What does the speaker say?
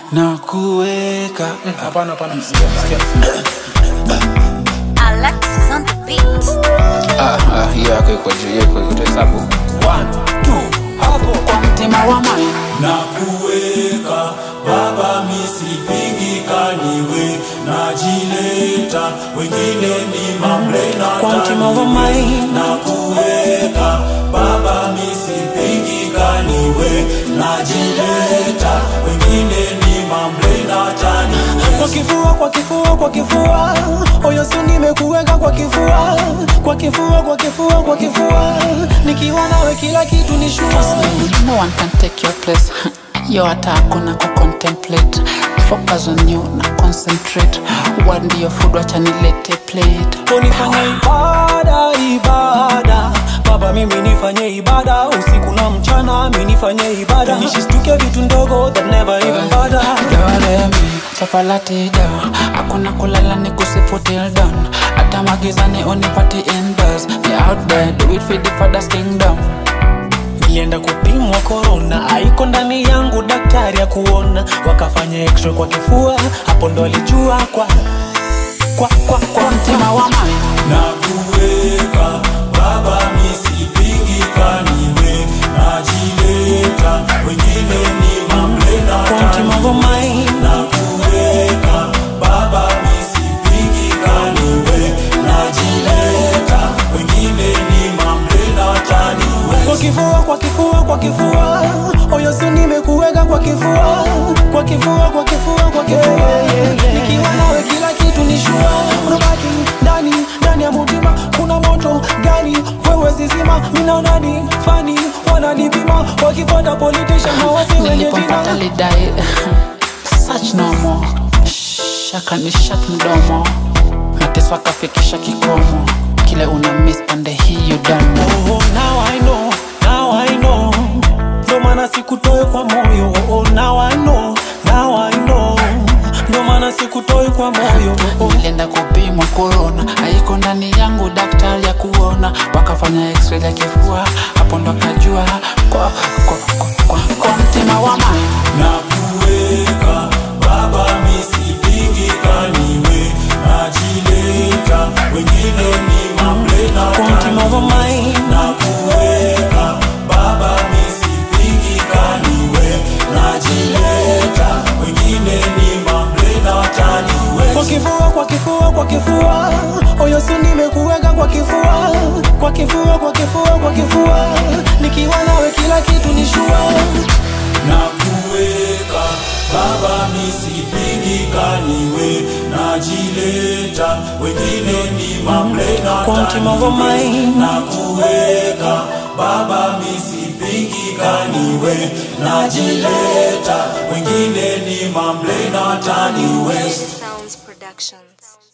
na kuweka. Hapana. Alex is on the beat. Hiyo yako iko juu yako utahesabu 1, 2 hapo kwa mtima wa mine na kuweka baba misipingi kaniwe najileta wengine ni mamlena kwa mtima wa mine na kuweka baba misipingi kaniwe najileta wengine ni mamlena tani kwa kifua oyo si nimekuweka kwa kifua nikiwa nawe kila kitu ni sure. No one can take your place. Yo hata hakuna contemplate. Focus on you na concentrate. What ndio food wacha nilete plate. Unifanye ibada baba mimi nifanye ibada usiku na mchana mimi nifanye ibada nishistuke vitu ndogo that never even bother. Doremi safalati dawa hakuna kulala ni kusifu till dawn. Hata magizani unipati indoors. Me out there do it for the father's kingdom. Nilienda kupimwa corona haiko ndani yangu daktari ya kuona wakafanya x-ray kwa kifua hapo ndo alijua kwa mtima wa mine na kuweka baba misipingi kaniwe najileta wengine ni mamlena kwa mtima wa mine na kuweka baba misipingi kaniwe najileta wengine ni mamlena taniwe kwa kifua oyo si nimekuweka kwa kifua nikiwa nawe kila kitu ni sure. Unabaki ndani ya mutima kuna moto gani wewe zizima mina nani fani wananipima wakifuata politician hawasi wenye nilipopata jina lidai such no more shaka ni shut mdomo nateswa kafikisha kikomo kile una miss pande hii you don't know. Oh, now I know ndo maana sikutoe kwa moyo. Oh, now I know ndo maana sikutoe kwa moyo. Nilienda kupimwa corona haiko ndani yangu daktari ya kuona wakafanya x-ray ya kifua hapo ndo kajua kwa mtima wa mine na kuweka baba misipingi kaniwe najileta wengine ni mamlena Kwa mtima wa mine na kuweka baba misipingi kaniwe najileta wengine ni mamlena taniwe kwa kifua oyo si nimekuweka kwa kifua nikiwa nawe kila kitu ni sure. na kuweka baba misipingi kaniwe najileta wengine ni mamlena Kwa mtima wa mine na kuweka baba misipingi kaniwe najileta wengine ni mamlena taniwe Sounds Productions.